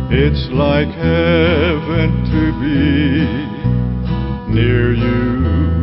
It's like heaven to be near you.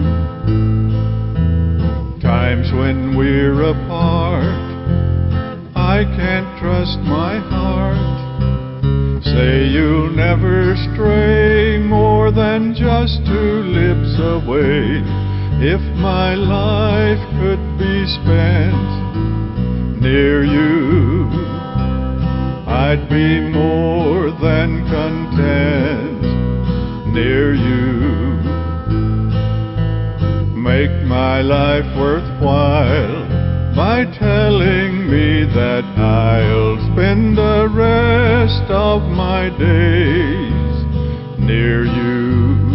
Times when we're apart, I can't trust my heart. Say you'll never stray more than just 2 lips away. If my life could be spent near you, I'd be more than content near you. Make my life worthwhile by telling me that I'll spend the rest of my days near you.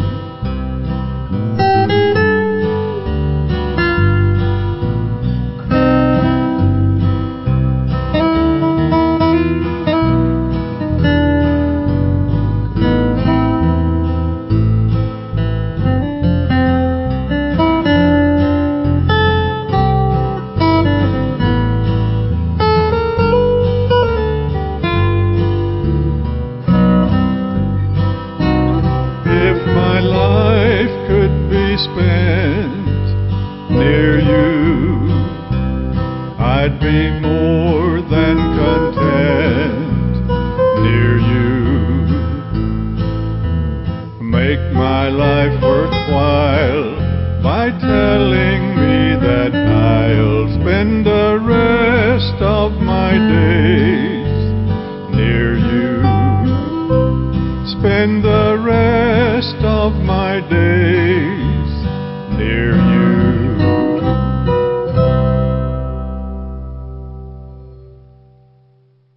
If my life could be spent near you, I'd be more than content near you. Make my life worthwhile by telling me that I'll spend